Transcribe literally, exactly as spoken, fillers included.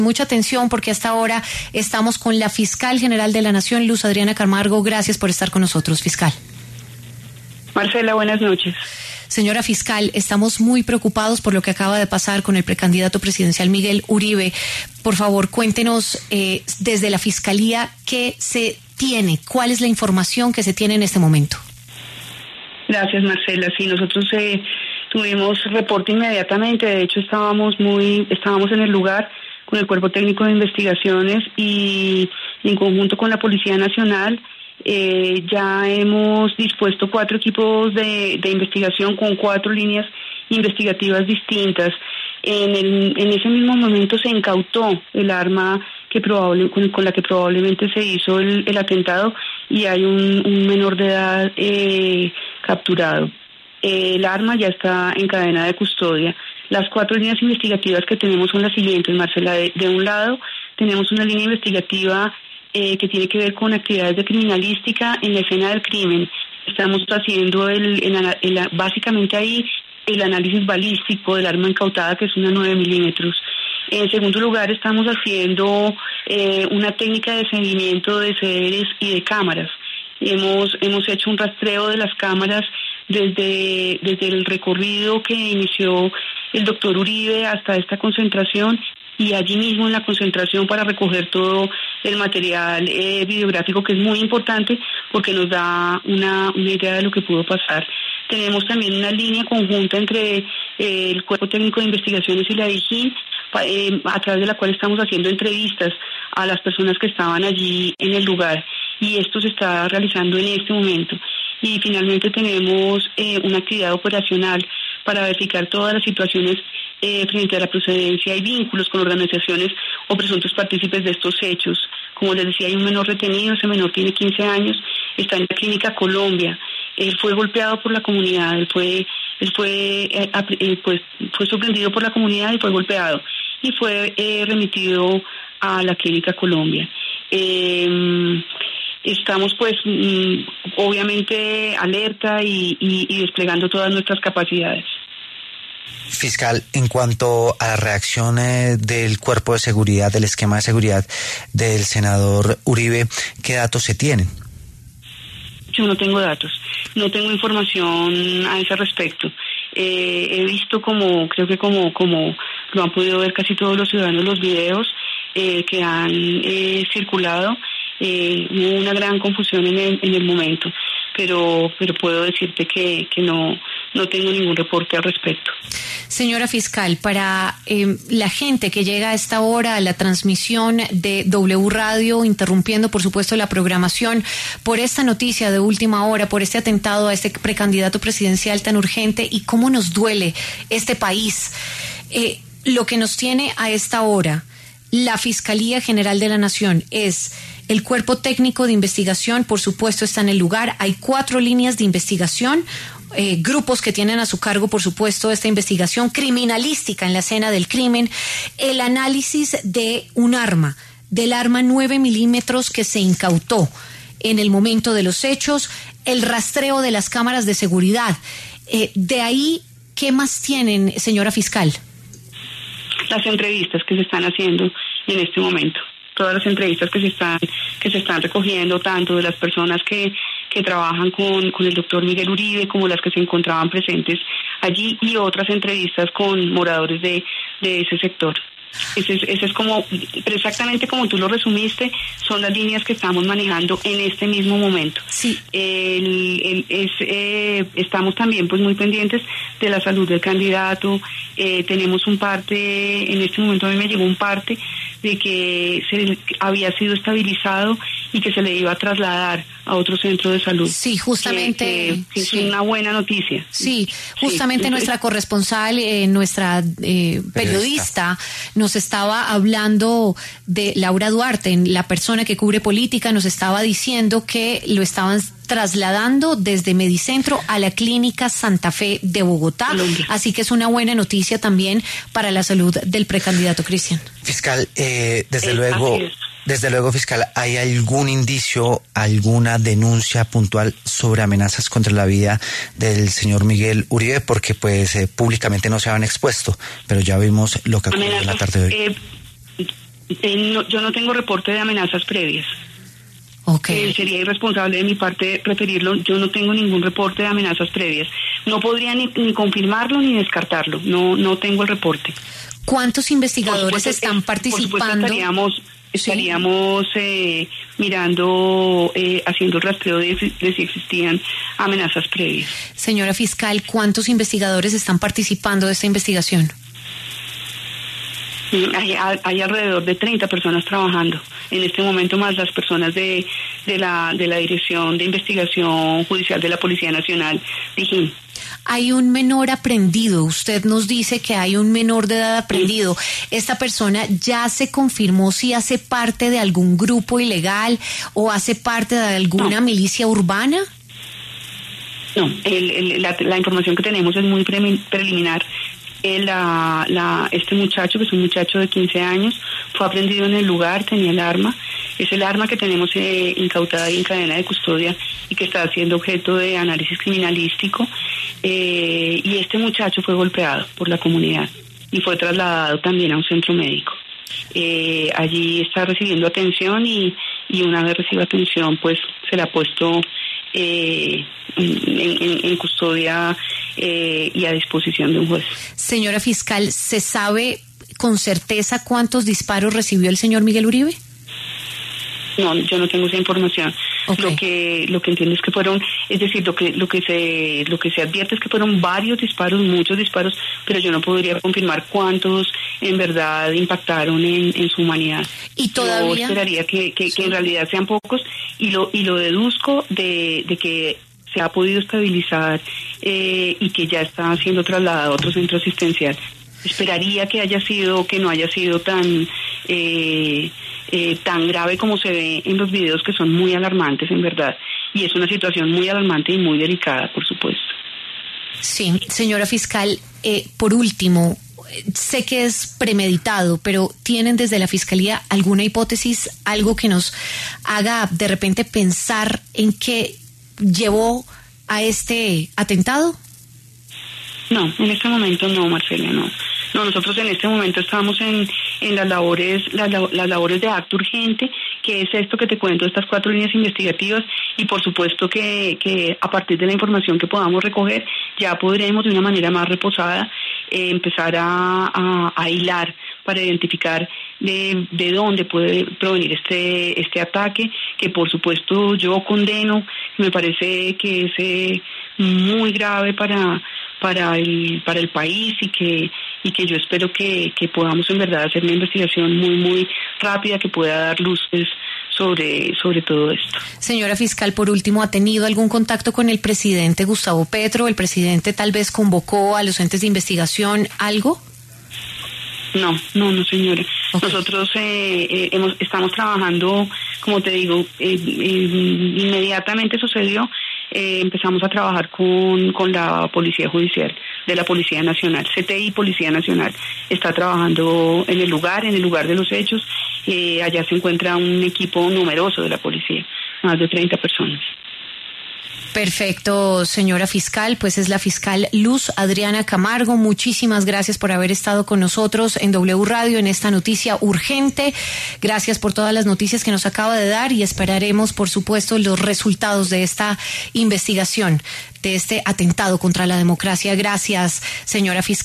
Mucha atención porque hasta ahora estamos con la fiscal general de la Nación, Luz Adriana Camargo. Gracias por estar con nosotros, fiscal. Marcela, buenas noches. Señora fiscal, estamos muy preocupados por lo que acaba de pasar con el precandidato presidencial Miguel Uribe. Por favor, cuéntenos eh, desde la fiscalía qué se tiene, cuál es la información que se tiene en este momento. Gracias, Marcela. Sí, nosotros eh, tuvimos reporte inmediatamente. De hecho, estábamos muy, estábamos en el lugar con el Cuerpo Técnico de Investigaciones y en conjunto con la Policía Nacional. Eh, ya hemos dispuesto cuatro equipos de, de investigación con cuatro líneas investigativas distintas. En, el, en ese mismo momento se incautó el arma que probable, con, con la que probablemente se hizo el, el atentado y hay un, un menor de edad eh, capturado. Eh, el arma ya está en cadena de custodia. Las cuatro líneas investigativas que tenemos son las siguientes, Marcela. De, de un lado, tenemos una línea investigativa eh, que tiene que ver con actividades de criminalística en la escena del crimen. Estamos haciendo el, el, el, básicamente ahí el análisis balístico del arma incautada, que es una nueve milímetros. En segundo lugar, estamos haciendo eh, una técnica de seguimiento de C D Rs y de cámaras. Hemos, hemos hecho un rastreo de las cámaras desde, desde el recorrido que inició el doctor Uribe hasta esta concentración y allí mismo en la concentración para recoger todo el material eh, videográfico, que es muy importante porque nos da una, una idea de lo que pudo pasar. Tenemos también una línea conjunta entre eh, el Cuerpo Técnico de Investigaciones y la DIJÍN, eh, a través de la cual estamos haciendo entrevistas a las personas que estaban allí en el lugar, y esto se está realizando en este momento. Y finalmente tenemos eh, una actividad operacional para verificar todas las situaciones eh, frente a la procedencia y vínculos con organizaciones o presuntos partícipes de estos hechos. Como les decía, hay un menor retenido, ese menor tiene quince años, está en la Clínica Colombia. Él fue golpeado por la comunidad, él fue, él fue, eh, eh, pues, fue sorprendido por la comunidad y fue golpeado y fue eh, remitido a la Clínica Colombia. Eh, Estamos pues mm, obviamente alerta y, y, y desplegando todas nuestras capacidades. Fiscal, en cuanto a la reacción eh, del cuerpo de seguridad, del esquema de seguridad del senador Uribe, ¿qué datos se tienen? Yo no tengo datos, no tengo información a ese respecto. Eh, he visto como, creo que como, como lo han podido ver casi todos los ciudadanos, los videos eh, que han eh, circulado. Eh, hubo una gran confusión en el, en el momento, pero pero puedo decirte que, que no, no tengo ningún reporte al respecto. Señora fiscal, para eh, la gente que llega a esta hora a la transmisión de W Radio, interrumpiendo por supuesto la programación por esta noticia de última hora, por este atentado a este precandidato presidencial tan urgente, y cómo nos duele este país, eh, lo que nos tiene a esta hora la Fiscalía General de la Nación es el Cuerpo Técnico de Investigación, por supuesto, está en el lugar. Hay cuatro líneas de investigación, eh, grupos que tienen a su cargo, por supuesto, esta investigación criminalística en la escena del crimen, el análisis de un arma, del arma nueve milímetros que se incautó en el momento de los hechos, el rastreo de las cámaras de seguridad. Eh, de ahí, ¿qué más tienen, señora fiscal? Las entrevistas que se están haciendo en este momento, todas las entrevistas que se están que se están recogiendo, tanto de las personas que, que trabajan con, con el doctor Miguel Uribe como las que se encontraban presentes allí, y otras entrevistas con moradores de, de ese sector. Ese es, ese es como, exactamente como tú lo resumiste, son las líneas que estamos manejando en este mismo momento. Sí. El, el, es, eh, estamos también pues muy pendientes de la salud del candidato. Eh, tenemos un parte, en este momento a mí me llegó un parte de que se había sido estabilizado y que se le iba a trasladar a otro centro de salud. Sí, justamente. Que, que, que sí. Es una buena noticia. Sí, justamente sí. Nuestra corresponsal, eh, nuestra eh, periodista, nos estaba hablando de Laura Duarte, la persona que cubre política, nos estaba diciendo que lo estaban trasladando desde Medicentro a la Clínica Santa Fe de Bogotá. Colombia. Así que es una buena noticia también para la salud del precandidato Cristian. Fiscal, eh, desde eh, luego... Desde luego, fiscal, ¿hay algún indicio, alguna denuncia puntual sobre amenazas contra la vida del señor Miguel Uribe? Porque pues eh, públicamente no se habían expuesto, pero ya vimos lo que ocurrió en la tarde de hoy. Eh, Eh, no, yo no tengo reporte de amenazas previas. Okay. Eh, sería irresponsable de mi parte referirlo. Yo no tengo ningún reporte de amenazas previas. No podría ni, ni confirmarlo ni descartarlo. No, no tengo el reporte. ¿Cuántos investigadores supuesto, están es, participando? Por supuesto, estaríamos, estaríamos eh, mirando, eh, haciendo el rastreo de, de si existían amenazas previas. Señora fiscal, ¿cuántos investigadores están participando de esta investigación? Hay, hay alrededor de treinta personas trabajando en este momento, más las personas de, de, la, de la Dirección de Investigación Judicial de la Policía Nacional, D I J I N. Hay un menor aprendido. Usted nos dice que hay un menor de edad aprendido. ¿Esta persona ya se confirmó si hace parte de algún grupo ilegal o hace parte de alguna no. milicia urbana? No, el, el, la, la información que tenemos es muy pre, preliminar. El, la, la, este muchacho, que es un muchacho de quince años, fue aprendido en el lugar, tenía el arma. Es el arma que tenemos eh, incautada y en cadena de custodia y que está siendo objeto de análisis criminalístico. Eh, y este muchacho fue golpeado por la comunidad y fue trasladado también a un centro médico. Eh, allí está recibiendo atención y, y una vez reciba atención, pues se le ha puesto eh, en, en, en custodia eh, y a disposición de un juez. Señora fiscal, ¿se sabe con certeza cuántos disparos recibió el señor Miguel Uribe? No, yo no tengo esa información. Okay. Lo que lo que entiendo es que fueron, es decir, lo que lo que se lo que se advierte es que fueron varios disparos, muchos disparos, pero yo no podría confirmar cuántos en verdad impactaron en, en su humanidad. Y todavía yo esperaría que, que, sí. que en realidad sean pocos y lo y lo deduzco de, de que se ha podido estabilizar eh, y que ya está siendo trasladado a otro centro asistencial. Esperaría que haya sido, que no haya sido tan eh, eh, tan grave como se ve en los videos, que son muy alarmantes en verdad, y es una situación muy alarmante y muy delicada, por supuesto. Sí, señora fiscal, eh, por último, sé que es premeditado, pero ¿tienen desde la Fiscalía alguna hipótesis, algo que nos haga de repente pensar en qué llevó a este atentado? No, en este momento no, Marcela, no. No, nosotros en este momento estamos en, en las labores, las, las labores de acto urgente, que es esto que te cuento, estas cuatro líneas investigativas, y por supuesto que, que a partir de la información que podamos recoger, ya podremos de una manera más reposada eh, empezar a, a, a hilar para identificar de, de dónde puede provenir este, este ataque, que por supuesto yo condeno, me parece que es eh, muy grave para para el para el país y que y que yo espero que, que podamos en verdad hacer una investigación muy muy rápida que pueda dar luces sobre sobre todo esto. Señora fiscal, por último, ¿ha tenido algún contacto con el presidente Gustavo Petro? ¿El presidente tal vez convocó a los entes de investigación algo? No, no, no, señora. Okay. Nosotros eh, eh, hemos, estamos trabajando, como te digo, eh, eh, inmediatamente sucedió. Eh, empezamos a trabajar con, con la Policía Judicial de la Policía Nacional, C T I Policía Nacional, está trabajando en el lugar, en el lugar de los hechos, eh, allá se encuentra un equipo numeroso de la policía, más de treinta personas. Perfecto, señora fiscal, pues es la fiscal Luz Adriana Camargo. Muchísimas gracias por haber estado con nosotros en W Radio en esta noticia urgente. Gracias por todas las noticias que nos acaba de dar y esperaremos, por supuesto, los resultados de esta investigación, de este atentado contra la democracia. Gracias, señora fiscal.